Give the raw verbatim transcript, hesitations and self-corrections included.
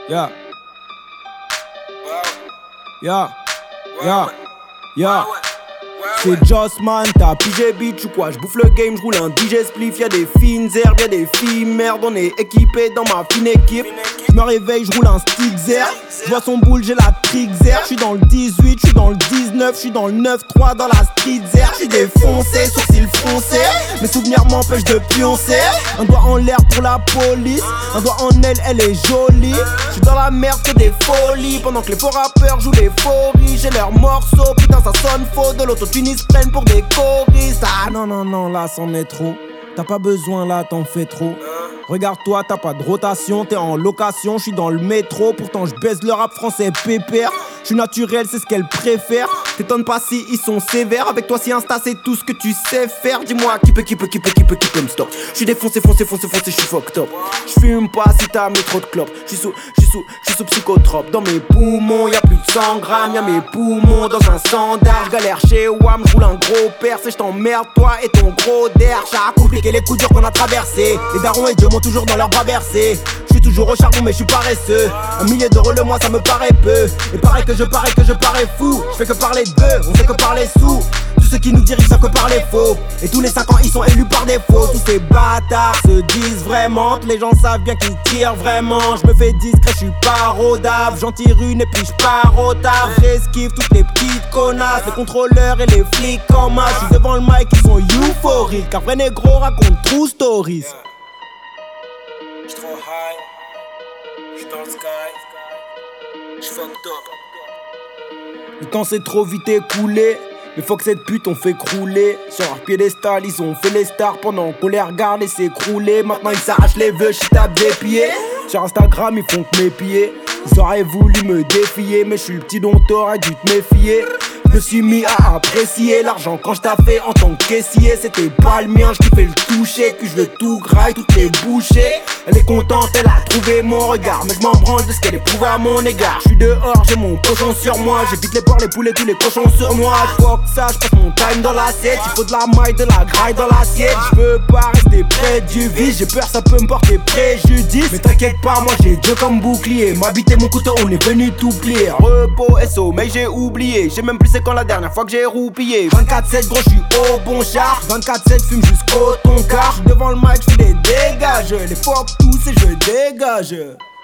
Yeah. Yeah. Yeah. Yeah. C'est Jossman, t'as pigé bitch ou quoi? J'bouffe le game, j'roule un D J spliff. Y'a des fines herbes, y'a des filles merde. On est équipé dans ma fine équipe. J'me réveille, j'roule un stick zer. J'vois son boule, j'ai la trick zer. J'suis dans le dix-huit, j'suis dans le dix-neuf, j'suis dans le neuf trois dans la street zer. J'suis défoncé, sourcils froncés. Mes souvenirs m'empêchent de pioncer. Un doigt en l'air pour la police, un doigt en elle, elle est jolie. J'suis dans la merde, c'est des folies. Pendant que les faux rappeurs jouent l'euphorie. J'ai leurs morceaux, putain ça sonne faux. De l'autotune ils se prennent pour des choristes. Ah non non non, là c'en est trop. T'as pas besoin là, t'en fais trop. Regarde-toi, t'as pas de rotation, t'es en location, j'suis dans le métro, pourtant j'baise le rap français pépère. J'suis naturel, c'est ce qu'elle préfère. T'étonnes pas si ils sont sévères. Avec toi si Insta c'est tout ce que tu sais faire. Dis-moi qui peut, qui peut, qui peut, qui peut, qui peut me stop. J'suis défoncé, foncé, foncé, foncé, j'suis fucked up. J'fume pas si t'as mis trop de clopes. J'suis sous, j'suis sous, j'suis sous psychotrope. Dans mes poumons, y'a plus de cent grammes. Y'a mes poumons dans un sandar. J'galère chez Wam, j'roule un gros perce. Et j'temmerde toi et ton gros der. J'ai compliqué les coups durs qu'on a traversés. Les darons et Dieu m'ont toujours dans leur bras bercés. J'suis toujours au charbon mais j'suis paresseux. Un millier d'euros le mois ça me paraît peu. Et pareil que je parais que je parais fou. J'fais que parler d'eux, on fait que parler sous. Tous ceux qui nous dirigent savent que parler faux. Et tous les cinq ans ils sont élus par défaut. Tous ces bâtards se disent vraiment que les gens savent bien qu'ils tirent vraiment. J'me fais discret, j'suis pas rodave. J'en tire une et puis j'pars au taf. J'esquive toutes les petites connasses. Les contrôleurs et les flics en masse. J'suis devant le mic, ils sont euphoriques. Un vrai négro raconte true stories. J'suis trop high, j'suis dans le sky, j'suis fucked up. Le temps s'est trop vite écoulé. Mais faut que cette pute on fait crouler. Sur leur piédestal ils ont fait les stars. Pendant qu'on les regarde et s'écrouler. Maintenant ils s'arrachent les vœux, j'y tape des pieds. Sur Instagram ils font que m'épier. Ils auraient voulu me défier. Mais je suis le petit dont t'aurais dû te méfier. Je me suis mis à apprécier l'argent quand je t'ai fait en tant que caissier. C'était pas le mien, je kiffais le toucher. Puis je veux tout graille, toutes les bouchées. Elle est contente, elle a trouvé mon regard. Mais je m'en branle de ce qu'elle éprouve à mon égard. Je suis dehors, j'ai mon cochon sur moi. J'évite les porcs, les poulets, tous les cochons sur moi. Fuck ça, je passe mon time dans l'assiette. Il faut de la maille, de la graille dans l'assiette. Je veux pas rester près du vice. J'ai peur, ça peut me porter préjudice. Mais t'inquiète pas, moi j'ai Dieu comme bouclier. Ma bite et mon couteau, on est venu tout plier. Repos et sommeil, j'ai oublié. J'ai même plus c'est quand la dernière fois que j'ai roupillé. Vingt-quatre sept gros, j'suis au bon char. Vingt-quatre sept fume jusqu'au ton car. J'suis devant le mic, j'fais des dégages. Les fuck tous et je dégage.